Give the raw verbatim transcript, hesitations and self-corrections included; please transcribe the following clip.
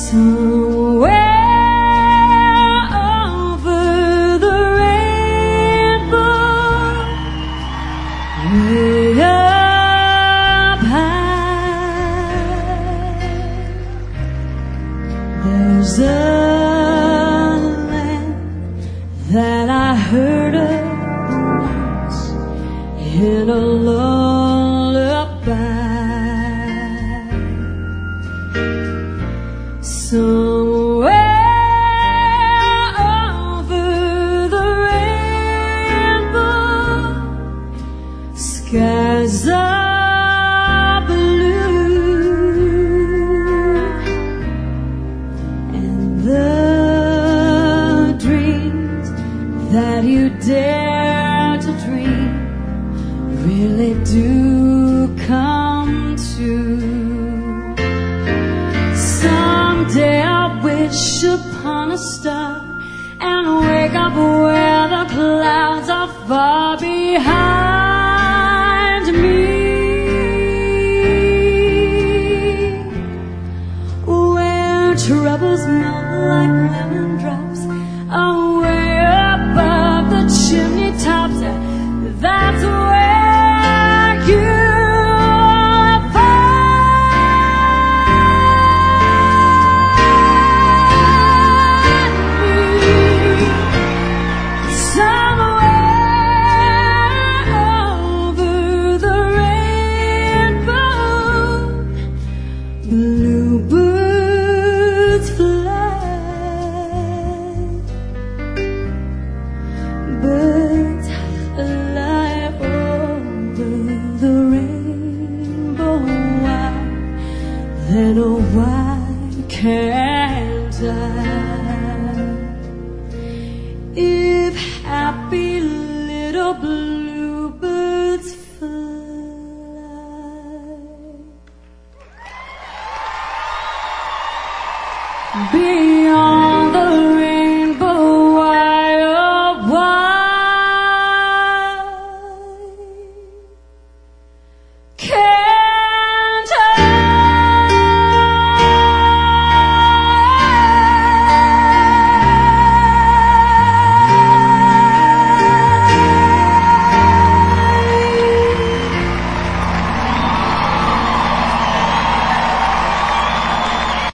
Somewhere over the rainbow, way up high, there's a land that I heard of once in a lullaby. Somewhere over the rainbow, skies are blue, and the dreams that you dare to dream really do come true. Someday I'll wish upon a star and wake up where the clouds are far behind me, where troubles melt like lemon drops away above the chimney tops. That's where you bluebirds fly, birds fly over the rainbow. Why, then oh why can't I? If happy little bluebirds fly, be